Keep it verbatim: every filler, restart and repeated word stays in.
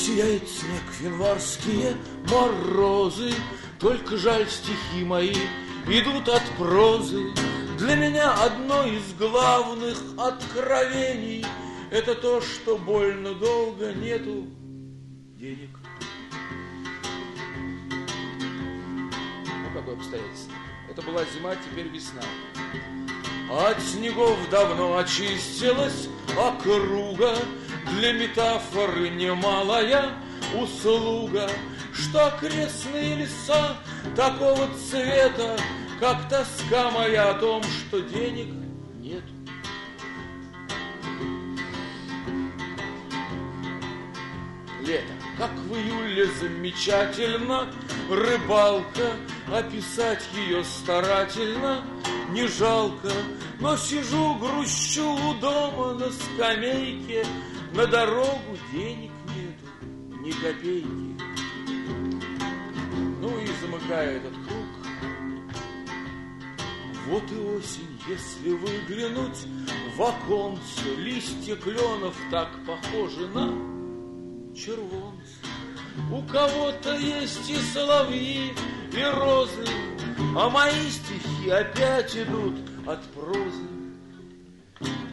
Сияет снег, январские морозы, только жаль, стихи мои идут от прозы. Для меня одно из главных откровений — это то, что больно долго нету денег. Ну, какое обстоятельство. Это была зима, теперь весна. От снегов давно очистилась округа, для метафоры немалая услуга, что окрестные леса такого цвета, как тоска моя о том, что денег нет. Лето, как в июле, замечательно, рыбалка, описать ее старательно не жалко, но сижу, грущу у дома на скамейке, на дорогу денег нету, ни копейки. Ну и замыкая этот круг, вот и осень, если выглянуть в оконце, листья кленов так похожи на червонцы. У кого-то есть и соловьи, и розы, а мои стихи опять идут от прозы.